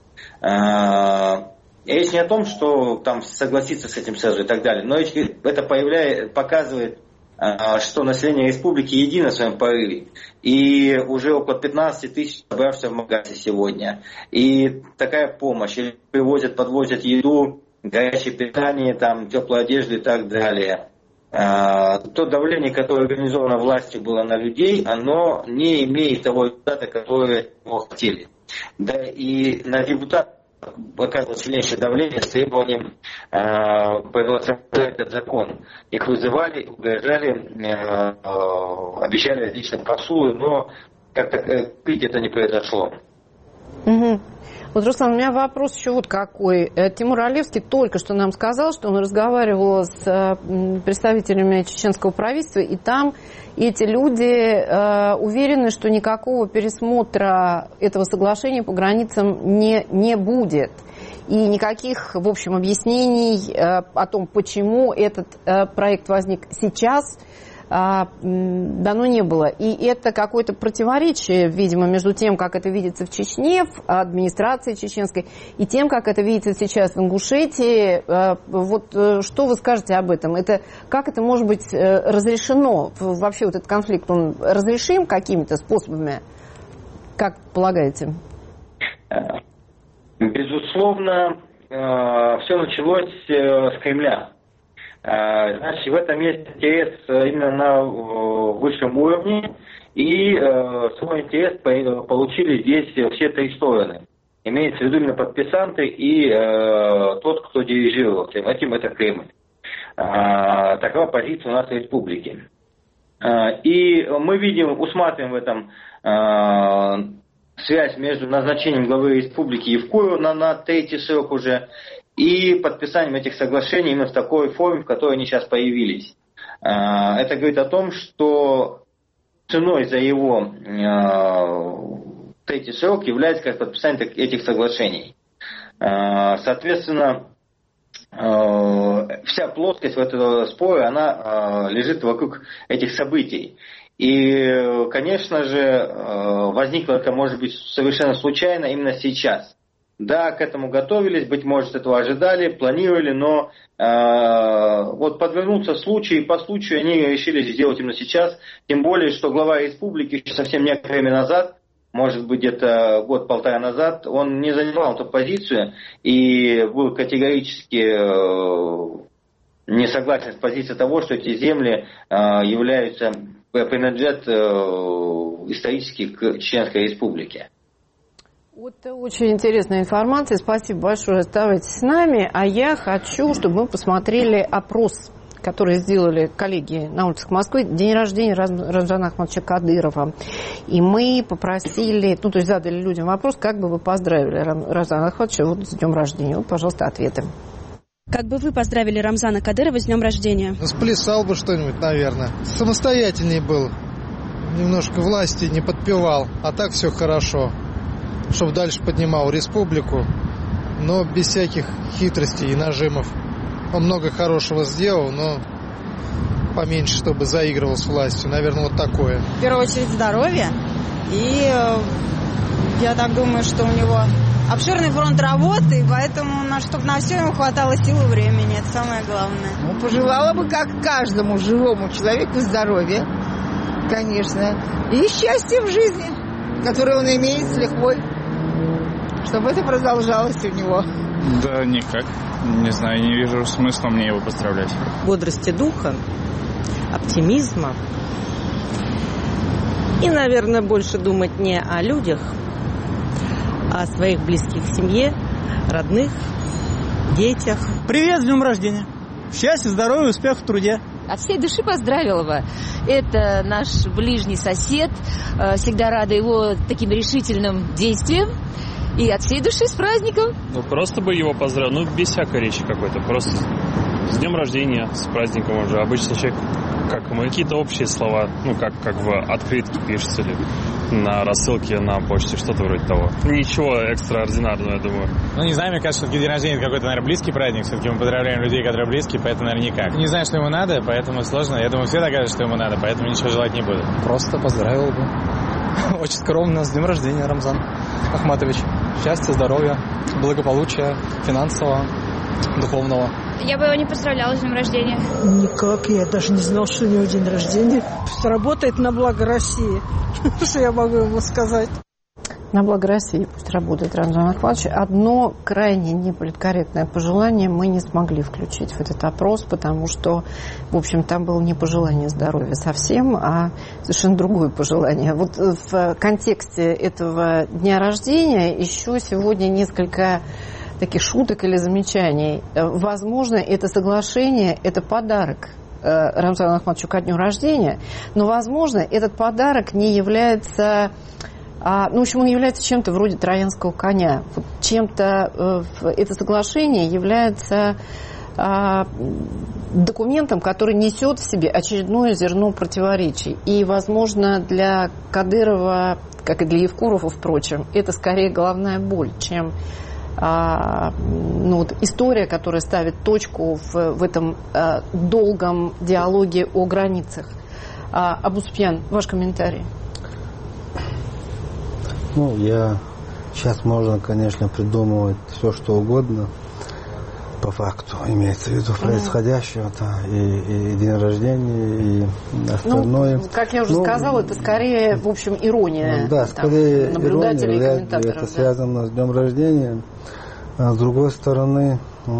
Речь не о том, что там согласиться с этим сразу и так далее, но это появляет, показывает, что население республики едино в своем порыве. И уже около пятнадцати тысяч собравшихся в Магасе сегодня. И такая помощь. Или привозят, подвозят еду, горячее питание, там, теплую одежду и так далее. То давление, которое организовано властью было на людей, оно не имеет того результата, который его хотели. Да, и на депутатов оказывалось сильнейшее давление с требованием э, проголосовать за этот закон. Их вызывали, угрожали, э, э, обещали различные посулы, но как-то э, это не произошло. Угу. Вот, Руслан, у меня вопрос еще вот какой. Тимур Алевский только что нам сказал, что он разговаривал с представителями чеченского правительства, и там эти люди э, уверены, что никакого пересмотра этого соглашения по границам не, не будет. И никаких, в общем, объяснений э, о том, почему этот э, проект возник сейчас, дано не было. И это какое-то противоречие, видимо, между тем, как это видится в Чечне, в администрации чеченской, и тем, как это видится сейчас в Ингушетии. Вот что вы скажете об этом? Это, как это может быть разрешено? Вообще вот этот конфликт, он разрешим какими-то способами? Как полагаете? Безусловно, все началось с Кремля. Значит, в этом есть интерес именно на высшем уровне, и свой интерес получили здесь все три стороны. Имеется в виду именно подписанты и тот, кто дирижировал этим, это Кремль. Такова позиция у нас в республике. И мы видим, усматриваем в этом связь между назначением главы республики Евкурова на, на третий срок уже и подписанием этих соглашений именно в такой форме, в которой они сейчас появились. Это говорит о том, что ценой за его третий срок является как подписание этих соглашений. Соответственно, вся плоскость этого спора, она лежит вокруг этих событий. И, конечно же, возникло это, может быть, совершенно случайно именно сейчас. Да, к этому готовились, быть может, этого ожидали, планировали, но э, вот подвернулся случай, и по случаю они решили сделать именно сейчас. Тем более, что глава республики еще совсем некоторое время назад, может быть, где-то год-полтора назад, он не занимал эту позицию и был категорически э, не согласен с позицией того, что эти земли э, являются, принадлежат э, исторически к Чеченской республике. Вот очень интересная информация. Спасибо большое. Оставайтесь с нами. А я хочу, чтобы мы посмотрели опрос, который сделали коллеги на улицах Москвы. День рождения Рамзана Ахматовича Кадырова. И мы попросили, ну, то есть задали людям вопрос, как бы вы поздравили Рамзана Ахматовича вот с днем рождения. Вот, пожалуйста, ответы. Как бы вы поздравили Рамзана Кадырова с днем рождения? Ну, сплясал бы что-нибудь, наверное. Самостоятельней был. Немножко власти не подпевал. А так все хорошо. Чтобы дальше поднимал республику, но без всяких хитростей и нажимов. Он много хорошего сделал, но поменьше, чтобы заигрывал с властью. Наверное, вот такое. В первую очередь здоровье. И я так думаю, что у него обширный фронт работы, и поэтому, чтобы на все ему хватало сил и времени. Это самое главное. Ну, пожелала бы, как каждому живому человеку, здоровья, конечно, и счастья в жизни, которое он имеет с лихвой, чтобы это продолжалось у него. Да никак. Не знаю, не вижу смысла мне его поздравлять. Бодрости духа, оптимизма. И, наверное, больше думать не о людях, а о своих близких в семье, родных, детях. Привет, с днем рождения! Счастья, здоровья, успех в труде! От всей души поздравила бы. Это наш ближний сосед. Всегда рада его таким решительным действиям. И от всей души с праздником. Ну, просто бы его поздравил. Ну, без всякой речи какой-то. Просто с днем рождения, с праздником уже. Обычный человек, как мы. Какие-то общие слова. Ну, как, как в открытке пишется или на рассылке на почте. Что-то вроде того. Ничего экстраординарного, я думаю. Ну, не знаю, мне кажется, все-таки день рождения это какой-то, наверное, близкий праздник. Все-таки мы поздравляем людей, которые близкие, поэтому, наверное, никак. Не знаю, что ему надо, поэтому сложно. Я думаю, все догадываются, что ему надо, поэтому ничего желать не буду. Просто поздравил бы. Очень скромно. С днем рождения, Рамзан Ахматович. Счастья, здоровья, благополучия, финансового, духовного. Я бы его не поздравляла с днем рождения. Никак, я даже не знал, что у него день рождения. Пусть работает на благо России. Что я могу ему сказать? На благо России пусть работает Рамзан Ахматович. Одно крайне неполиткорректное пожелание мы не смогли включить в этот опрос, потому что, в общем, там было не пожелание здоровья совсем, а совершенно другое пожелание. Вот в контексте этого дня рождения еще сегодня несколько таких шуток или замечаний. Возможно, это соглашение, это подарок Рамзану Ахматовичу ко дню рождения, но, возможно, этот подарок не является... А, ну, в общем, он является чем-то вроде троянского коня. Вот чем-то э, это соглашение является э, документом, который несет в себе очередное зерно противоречий. И, возможно, для Кадырова, как и для Евкурова, впрочем, это скорее головная боль, чем э, ну, вот история, которая ставит точку в, в этом э, долгом диалоге о границах. А, Абу Суфьян, ваш комментарий. Ну, я... Сейчас можно, конечно, придумывать все, что угодно по факту, имеется в виду происходящего, да, и, и день рождения, и остальное. Ну, как я уже ну, сказала, это скорее, в общем, ирония. Ну, да, скорее там, наблюдателей ирония, и комментаторов. Это да. связано с днем рождения. А с другой стороны,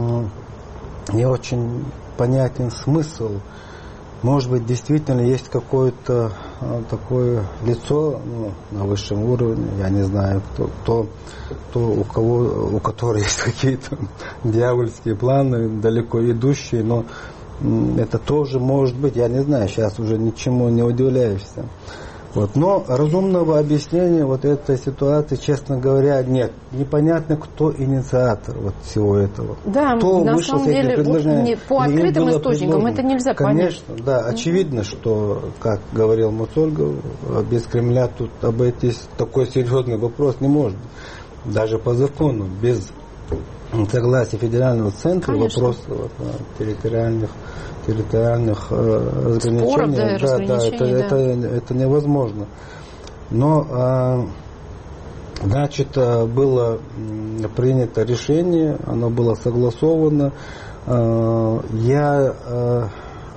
не очень понятен смысл. Может быть, действительно есть какое-то такое лицо, ну, на высшем уровне, я не знаю, кто, кто, кто у кого, у которого есть какие-то дьявольские планы, далеко идущие, но это тоже может быть, я не знаю, сейчас уже ничему не удивляешься. Вот. Но разумного объяснения вот этой ситуации, честно говоря, нет. Непонятно, кто инициатор вот всего этого. Да, кто на самом деле, вот не, по открытым источникам предложено. Это нельзя Конечно, понять. да, очевидно, что, как говорил Мусольгов, без Кремля тут обойтись такой серьезный вопрос не может. Даже по закону, без согласия федерального центра вопроса вот, территориальных территориальных э, разграничений, Споров, да, да, разграничений, да, это, да. Это, это невозможно. Но, э, значит, было принято решение, оно было согласовано. Э, я э,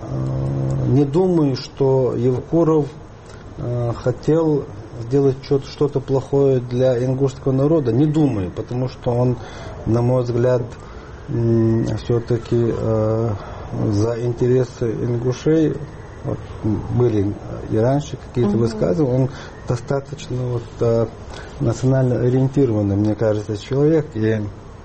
не думаю, что Евкуров э, хотел сделать что-то, что-то плохое для ингушского народа. Не думаю, потому что он, на мой взгляд, э, все-таки э, за интересы ингушей, вот, были и раньше какие-то угу. высказывания, он достаточно вот, а, национально ориентированный, мне кажется, человек. И,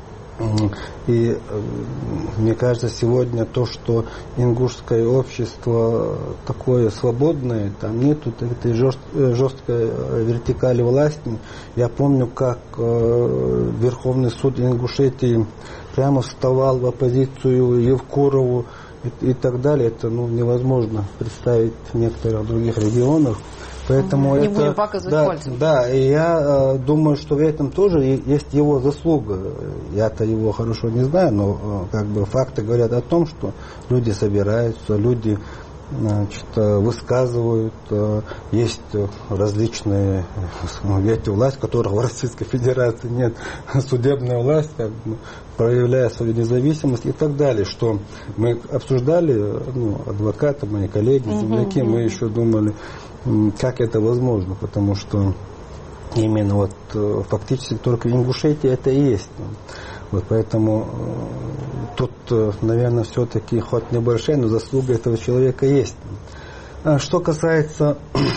и мне кажется, сегодня то, что ингушское общество такое свободное, там нету этой жест, жесткой вертикали власти. Я помню, как э, Верховный суд Ингушетии прямо вставал в оппозицию Евкурову и, и так далее. Это ну, невозможно представить в некоторых других регионах. Поэтому не это, будем показывать да, пальцем. Да, и я э, думаю, что в этом тоже есть его заслуга. Я-то его хорошо не знаю, но э, как бы факты говорят о том, что люди собираются, люди значит, высказывают. Есть различные эти власти, которых в Российской Федерации нет, судебная власть, как бы, проявляя свою независимость и так далее, что мы обсуждали, ну, адвокаты, мои коллеги, земляки, uh-huh. мы еще думали, как это возможно, потому что именно вот фактически только в Ингушетии это и есть. Вот поэтому тут, наверное, все-таки хоть небольшая, но заслуга этого человека есть. А что касается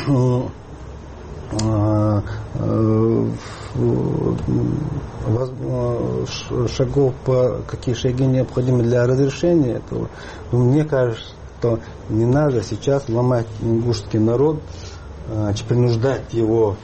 шагов, по какие шаги необходимы для разрешения этого, мне кажется, что не надо сейчас ломать ингушский народ, принуждать его,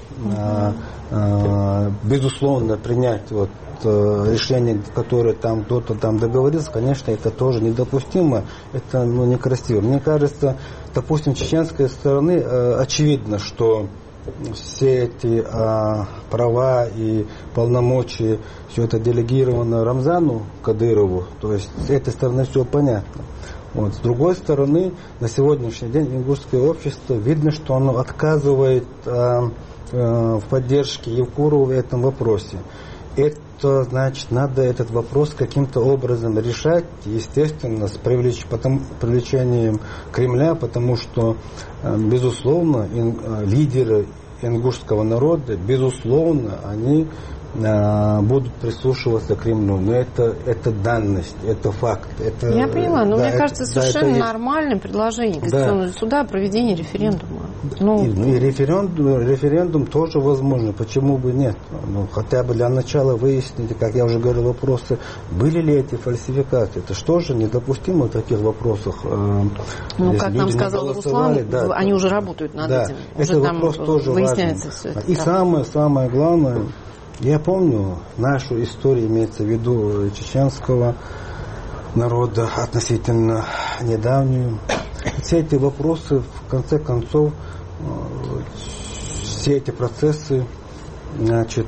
безусловно, принять вот решение, которое там кто-то там договорился, конечно, это тоже недопустимо, это, ну, некрасиво. Мне кажется, допустим, с чеченской стороны э, очевидно, что все эти э, права и полномочия, все это делегировано Рамзану Кадырову, то есть с этой стороны все понятно. Вот. С другой стороны, на сегодняшний день ингушское общество, видно, что оно отказывает э, э, в поддержке Евкурова в этом вопросе. Это значит, надо этот вопрос каким-то образом решать, естественно, с привлеч... потом, привлечением Кремля, потому что, безусловно, ин... лидеры ингушского народа, безусловно, они а, будут прислушиваться к Кремлю. Но это, это данность, это факт. Это, Я поняла, но да, мне кажется, это, совершенно да, нормальное предложение Конституционного да. суда о проведении референдума. Ну, и, ну, и референдум, референдум тоже возможно, почему бы нет? Ну, хотя бы для начала выяснить, как я уже говорил, вопросы, были ли эти фальсификации. Это что же недопустимо в таких вопросах? Э, ну, как нам сказал Руслан, да, они уже работают над да, этим. Уже это там вопрос тоже выясняется важен. Все это. И да. самое, самое главное, я помню нашу историю, имеется в виду чеченского народа, относительно недавнюю. Все эти вопросы, в конце концов, все эти процессы, значит,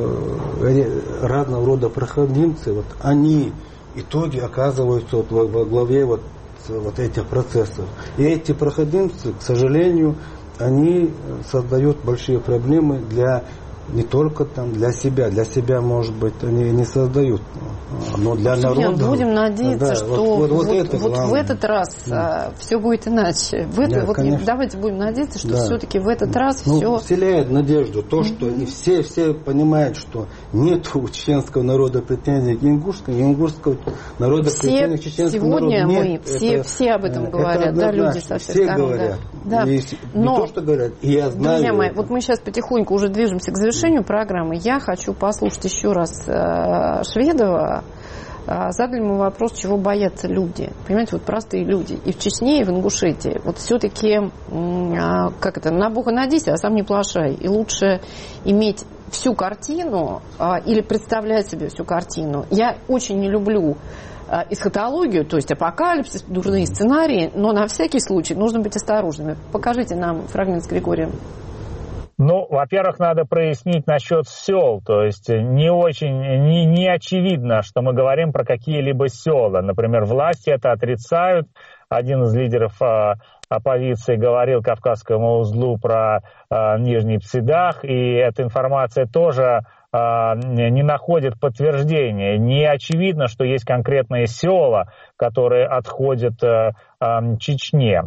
разного рода проходимцы, вот они итоги оказываются вот во главе вот, вот этих процессов. И эти проходимцы, к сожалению, они создают большие проблемы для не только там для себя, для себя, может быть, они не создают, но для народа. Будем надеяться, да, что вот, вот, вот, вот, это вот в этот раз да. а, все будет иначе. В это, да, вот, конечно. давайте будем надеяться, что да. все-таки в этот раз ну, все... вселяет надежду то, что mm-hmm. и все, все понимают, что нет у чеченского народа претензий к ингушскому, и ингушского народа все претензий к чеченскому народу нет. Сегодня мы, все, это, все об этом говорят, это да, люди со всех все сторон. говорят. Да. И Но, не то, что говорят, и я знаю. Друзья мои, это. вот мы сейчас потихоньку уже движемся к завершению программы. Я хочу послушать еще раз э, Шведова. Э, задали ему вопрос, чего боятся люди. Понимаете, вот простые люди. И в Чечне, и в Ингушетии. Вот все-таки, э, как это, на Бога надейся, а сам не плашай. И лучше иметь всю картину э, или представлять себе всю картину. Я очень не люблю э, эсхатологию, то есть апокалипсис, дурные сценарии, но на всякий случай нужно быть осторожными. Покажите нам фрагмент с Григорием. Ну, во-первых, надо прояснить насчет сел, то есть не очень, не, не очевидно, что мы говорим про какие-либо села. Например, власти это отрицают. Один из лидеров а, оппозиции говорил Кавказскому узлу про а, Нижний Псидах, и эта информация тоже а, не находит подтверждения. Не очевидно, что есть конкретные села, которые отходят а, а, Чечне.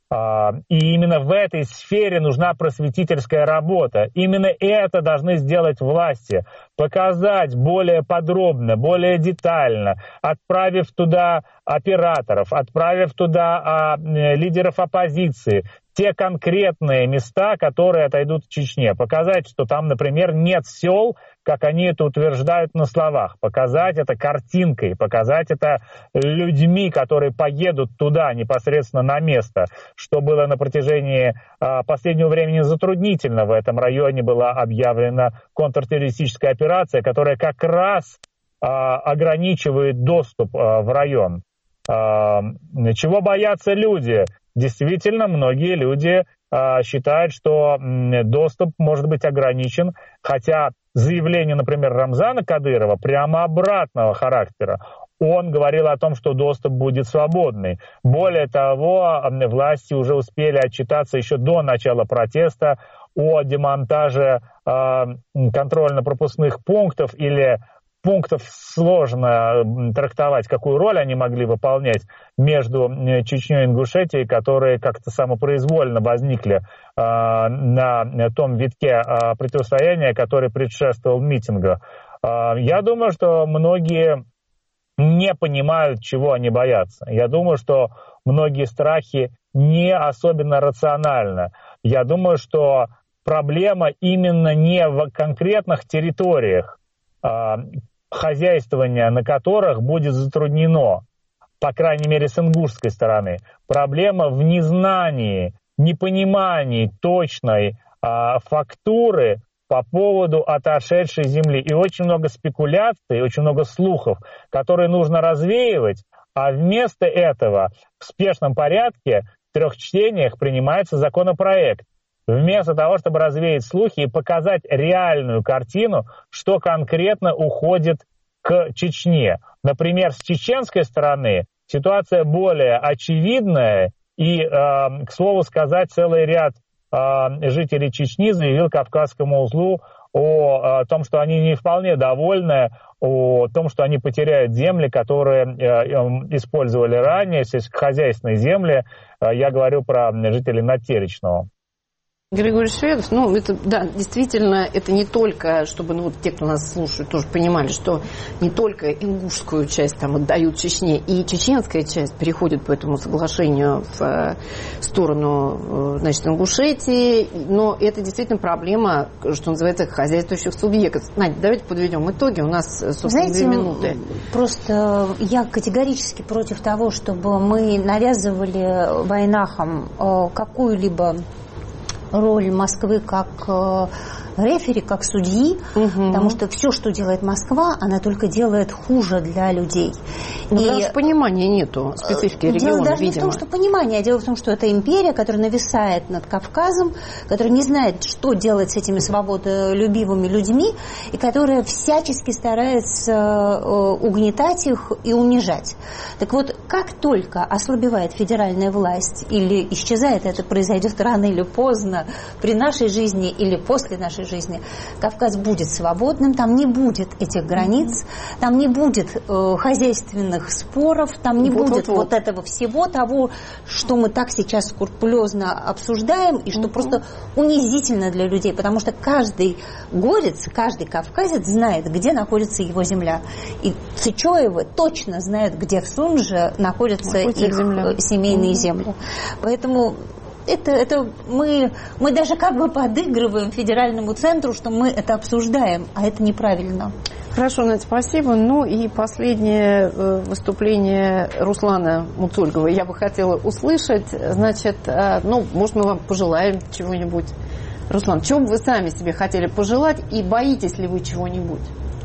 И именно в этой сфере нужна просветительская работа. Именно это должны сделать власти. Показать более подробно, более детально, отправив туда операторов, отправив туда а, лидеров оппозиции, те конкретные места, которые отойдут в Чечне. Показать, что там, например, нет сел, как они это утверждают на словах. Показать это картинкой, показать это людьми, которые поедут туда непосредственно на место, что было на протяжении а, последнего времени затруднительно. В этом районе была объявлена контртеррористическая операция, которая как раз а, ограничивает доступ а, в район. А, чего боятся люди? Действительно, многие люди а, считают, что м, доступ может быть ограничен, хотя заявление, например, Рамзана Кадырова прямо обратного характера. он говорил о том, что доступ будет свободный. Более того, власти уже успели отчитаться еще до начала протеста о демонтаже э, контрольно-пропускных пунктов или пунктов, сложно трактовать, какую роль они могли выполнять между Чечней и Ингушетией, которые как-то самопроизвольно возникли э, на том витке э, противостояния, который предшествовал митингу. Э, я думаю, что многие не понимают, чего они боятся. Я думаю, что многие страхи не особенно рациональны. Я думаю, что проблема именно не в конкретных территориях, хозяйствование на которых будет затруднено, по крайней мере, с ингушской стороны. Проблема в незнании, непонимании точной а, фактуры по поводу отошедшей земли. И очень много спекуляций, очень много слухов, которые нужно развеивать, а вместо этого в спешном порядке в трех чтениях принимается законопроект. Вместо того, чтобы развеять слухи и показать реальную картину, что конкретно уходит к Чечне. Например, с чеченской стороны ситуация более очевидная, и, э, к слову сказать, целый ряд э, жителей Чечни заявил Кавказскому узлу о, о том, что они не вполне довольны, о том, что они потеряют земли, которые э, э, использовали ранее, сельскохозяйственные земли. Э, я говорю про жителей Надтеречного. Григорий Шведов, ну, это, да, действительно, это не только, чтобы, ну, вот те, кто нас слушают, тоже понимали, что не только ингушскую часть там отдают Чечне, и чеченская часть переходит по этому соглашению в э, сторону, значит, Ингушетии, но это действительно проблема, что называется, хозяйствующих субъектов. Надя, давайте подведем итоги, у нас, собственно, Знаете, две минуты. Просто я категорически против того, чтобы мы навязывали войнахам э, какую-либо роль Москвы как э, рефери, как судьи, угу. потому что все, что делает Москва, она только делает хуже для людей. Ну, и даже понимания нету специфики региона, дело даже видимо. не в том, что понимание, а дело в том, что это империя, которая нависает над Кавказом, которая не знает, что делать с этими свободолюбивыми людьми, и которая всячески старается э, угнетать их и унижать. Так вот, как только ослабевает федеральная власть или исчезает, это произойдет рано или поздно, при нашей жизни или после нашей жизни, Кавказ будет свободным, там не будет этих границ, там не будет э, хозяйственных споров, там не вот, будет вот, вот. вот этого всего того, что мы так сейчас скрупулезно обсуждаем и что угу. просто унизительно для людей, потому что каждый горец, каждый кавказец знает, где находится его земля. И Сычоевы точно знают, где в Сунже находятся их земля. семейные угу. земли. Поэтому Это, это мы, мы даже как бы подыгрываем федеральному центру, что мы это обсуждаем, а это неправильно. Хорошо, Надя, спасибо. Ну и последнее выступление Руслана Муцольгова я бы хотела услышать. Значит, ну, может, мы вам пожелаем чего-нибудь. Руслан, чего бы вы сами себе хотели пожелать и боитесь ли вы чего-нибудь?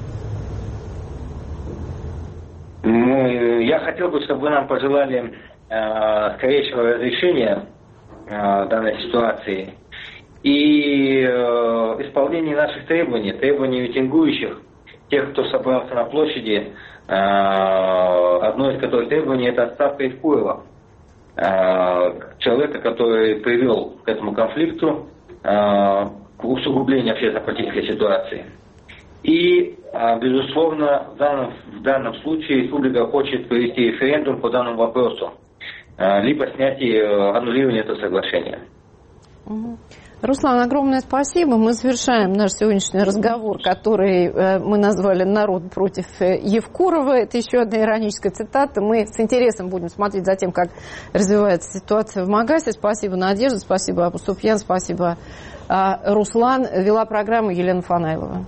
Ну, я хотел бы, чтобы вы нам пожелали э, скорейшего разрешения данной ситуации и э, исполнение наших требований, требований митингующих, тех, кто собрался на площади, э, одно из которых требований – это отставка Евкурова, э, человека, который привел к этому конфликту, э, к усугублению общественно-политической ситуации. И, э, безусловно, в данном, в данном случае республика хочет провести референдум по данному вопросу, либо снятие, аннулирование этого соглашения. Руслан, огромное спасибо. Мы завершаем наш сегодняшний разговор, который мы назвали «Народ против Евкурова». Это еще одна ироническая цитата. Мы с интересом будем смотреть за тем, как развивается ситуация в Магасе. Спасибо, Надежда, спасибо, Абу Суфьян, спасибо, Руслан. Вела программу Елена Фанайлова.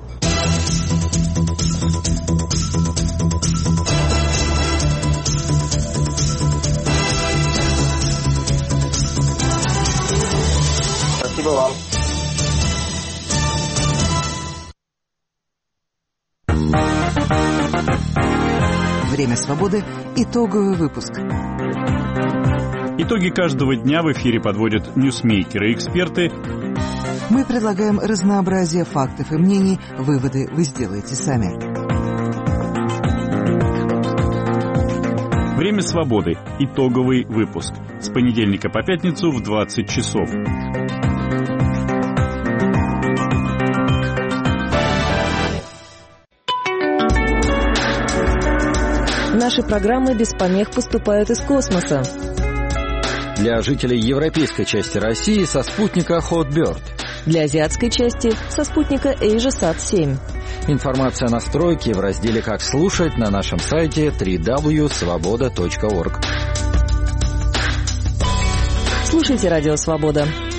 Спасибо вам. Время свободы. Итоговый выпуск. Итоги каждого дня в эфире подводят ньюсмейкеры и эксперты. Мы предлагаем разнообразие фактов и мнений. Выводы вы сделаете сами. Время свободы. Итоговый выпуск. С понедельника по пятницу в двадцать часов. Наши программы без помех поступают из космоса. Для жителей европейской части России со спутника Hotbird. Для азиатской части со спутника AsiaSat семь. Информация о настройке в разделе «Как слушать» на нашем сайте дабл ю дабл ю дабл ю точка свобода точка орг. Слушайте «Радио Свобода».